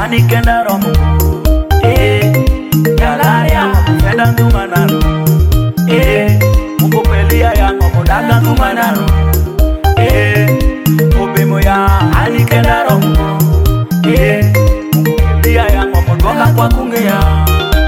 anikenda romo yalaya fenda ndumanaro mukopelia yango modaga ndumanaro obemo ya anikenda romo mukopelia yango modoka kwa kungeya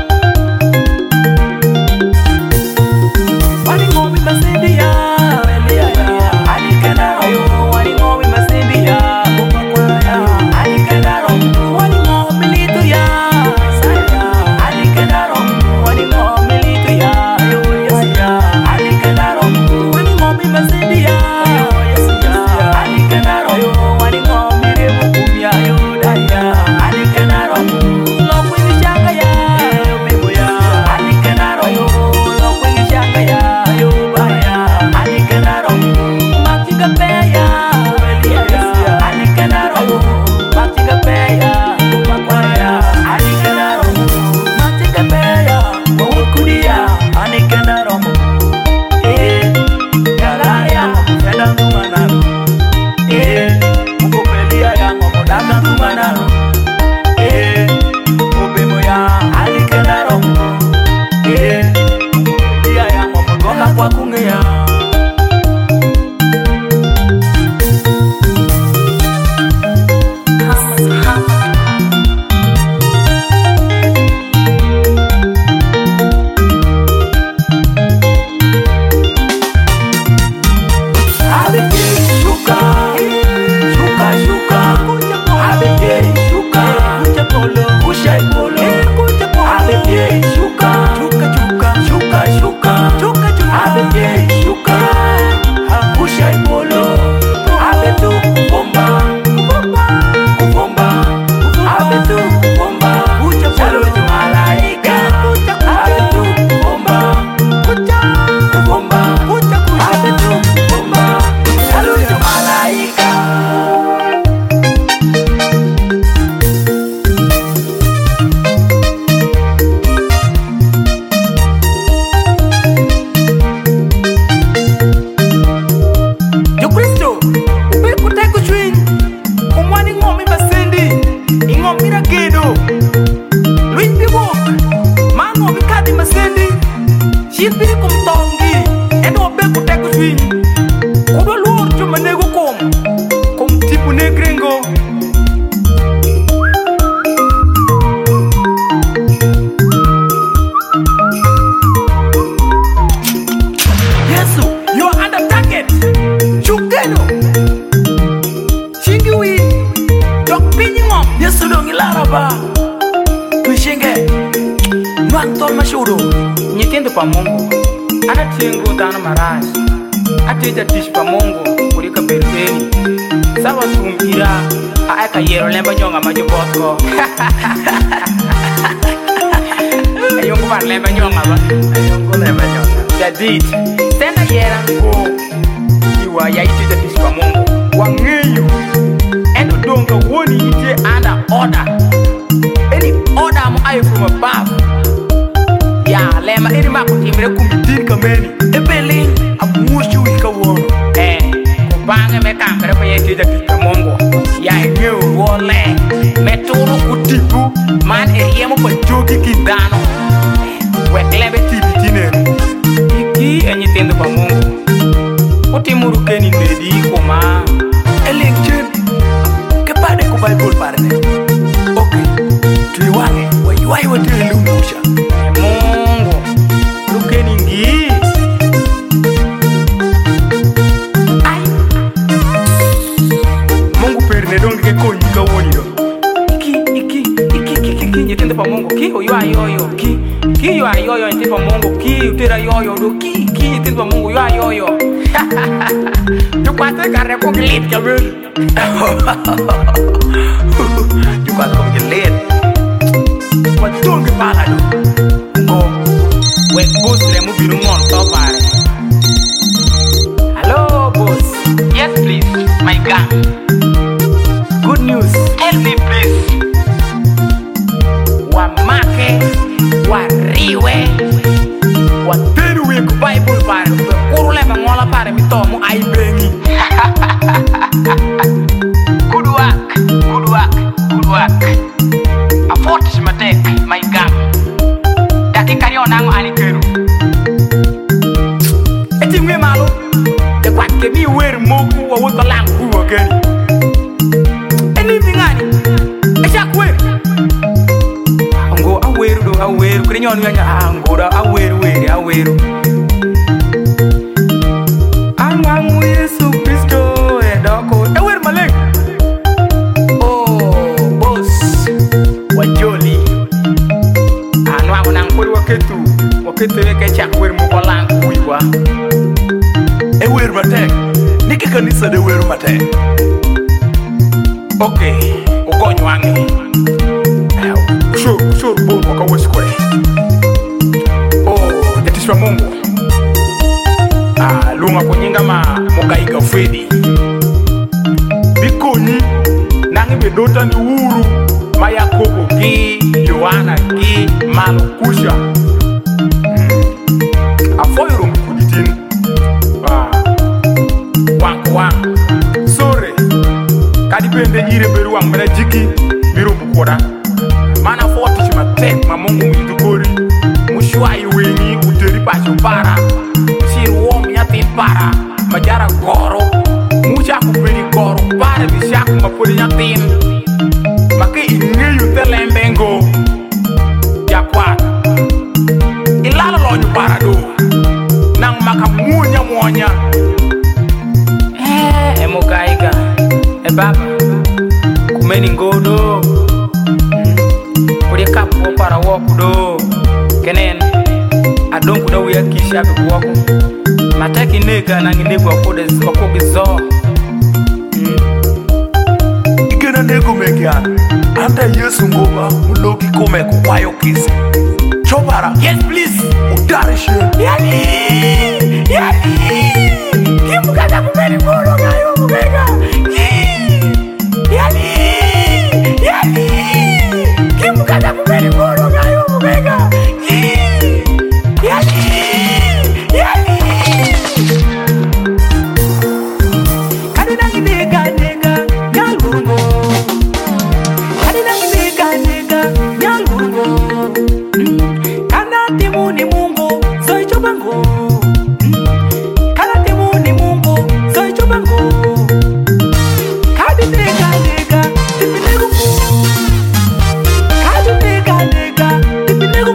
Nyitendo pa Mungu ana tiengo dana maraj ateja tish pa Mungu kulika berbeni sawa tumbira aeka yero lemba nyonga majo botko ayongo par lemba nyonga ba ayongo lemba nyonga jadit tena yera go iwa ya iteja tish pa Mungu wangeyu endo donga woni ite under order any order am I from above ya lema iri mako timbre kumidin kameni ebelin amushu ikawono kubange me kambre pa yete da Mongo ya ngeu wole metoro kutipu man eriemo pa jogi kindano weklebe tibitine iki enyitendo pa Mongo utimuru keni ndedi koma elenchen ke pade ku Bible parne okay tuiwange wai wate lumusha ki yo ayoyo ntipa Mungu ki utera yoyo do ki ntipa Mungu yo ayoyo tu kwate kare ko glit kabel tu kwate ko glit watungi pala do we boss le mu binu ngon to pare hello boss yes please my gang good news help me please wa make wariwe wateru we ku Bible pare kurule ma ngola pare mi to mu ai bengi good work ba e wer matek niki kanisa de wer matek. Okay, ugonyo wange shur bo kwa wesikore. Oh, jatishwa Mungu lunga kunyinga mugaiga Fredi bikonyi nangi bedota ni uru ma Yakobo gi Yohana gi Malukusha afoyro mkuditin wang sore kadi bende ire beru wang mena jiki miro mukoda mana foti chima tek ma Mungu mwidukori mushwai wengi uteri pasho para sirwo mnyati para majara goro mucha kupeni goro para bishaku mapodi nyatin maki ingeyu telembengo yakwat ilala lonyo para do nang maka munya emokaiga baba kumeni ngodo kuri kapo para woku do kenen adon kuda wiya kisha be woku mataki nega nangi nego akode gizo igena nego megia anda Yesu ngoba mulogi kome kwayo kisi chobara. Yes please Udarishe yani kimukata kumeni ngoro ngayo mukaiga yani kimukata kumeni ngoro ngayo mukaiga yani kadina ngiga nyalungo kadina ngiga nyalungo kana timu ni Mungu soy chobango kana timu ni Mungu soy chobango kadina ngiga tipinego kadina ngiga tipinego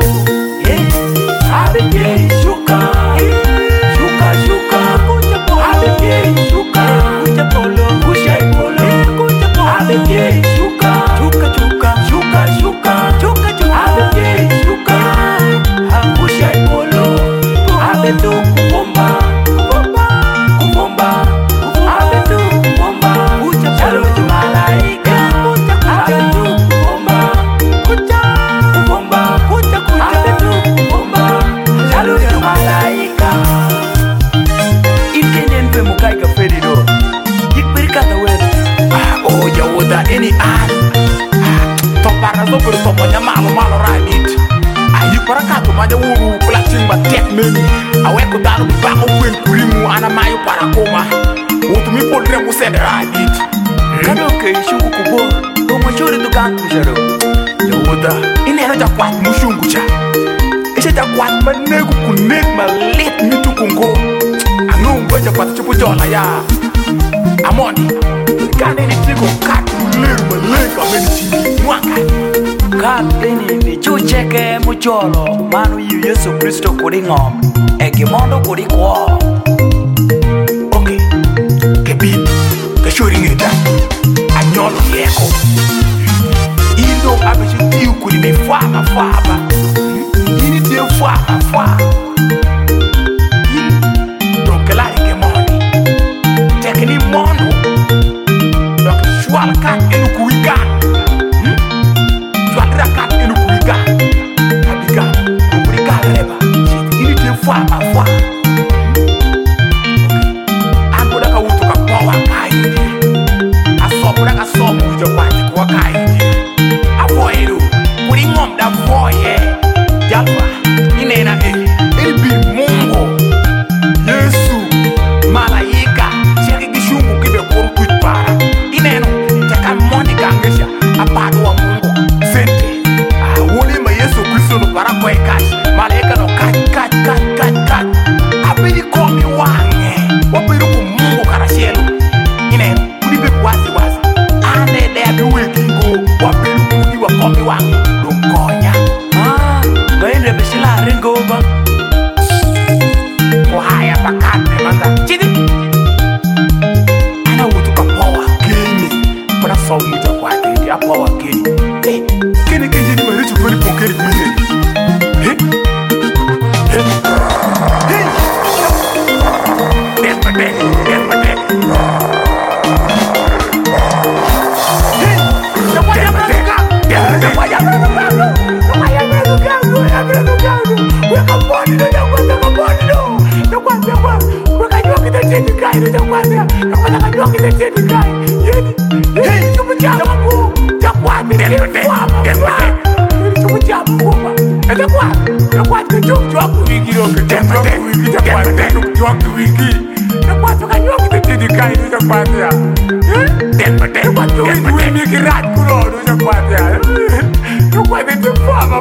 abeke shuka abeke shuka kucha polo abeke shuka abeke shuka kusha polo abeto kubomba abeto kubomba chalo malaika abeto kubomba abeto kubomba chalo malaika ikenen pe mukaiga Fredi do ikperikata wewe oh jawuda any topara zo per toponya malo radit ayi parakato maja wuru platin ba tek meni aweko dalu bango kwen kurimu ana mayo parakoma utumi podre mu sed radit kado ke shungu kubo to machore to kan kujaro jawuda inera ja kwat mushungu cha ise ja kwat manego kunek malet mitukungo anungo ja kwat chupu jola ya amoni kane ni tiko kat muleru malega meni mwaka kapteni ni chucheke mucholo manu yu Yesu Kristo kuri ngom egimondo kuri kwa okay kebin kashuri ngita anyolo yeko indo abeshi tiu kuri ni faba ini tiu faba dokelari kemoni tekni mondo dok shwal kat enu kuiga kat enu kuiga abiga kuiga reba ini te fwa agoda ka wuto ka power kai asoboda ka somo jo kwati kwa kai avoiru kuri ngom da voye jalwa inena bi Mungu Yesu malaika cheki gishungu kibe korku para ineno taka moni kangesha apado wa Mungu sente woni ma Yesu Kristo no para kwa kashi malaika no kat abidi komi wange wabiru ku Mungu karashelo ineno kudibe wazi ane de abiwe kingo wabiru kudi wa komi wange dongonya baende beshila rengo ba haya pakate manda chidi ana wutu ka power kini para somu ta kwa kini ya power kini kini kini ni mari tu kuri pokeri kuni nyongi te te kai yeni yeni chupu chama ku chakwa te te chupu chama ku ma ete kwa te chupu wiki ro ke chupu wiki chakwa te chupu wiki chakwa to ka nyongi te te kai ni chakwa ya te kwa to wiki ki rat ku ro chakwa ya chakwa te fama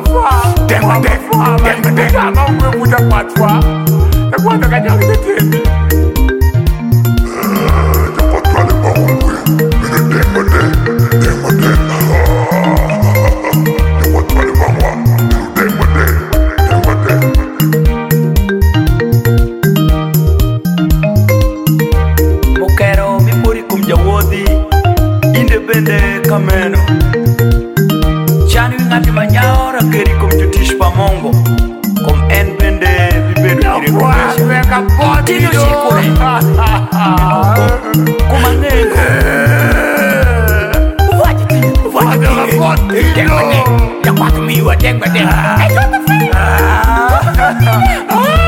te chama ku chakwa twa chakwa to ka nyongi te te Mokero mipuri kum jawodi inde bende kameno chani ngati manyaora keri kum jutish pa mongo kum en bende bibedo direkomesha tino shikure kumanengo Deng badeng, ya kwatu miwa deng badeng.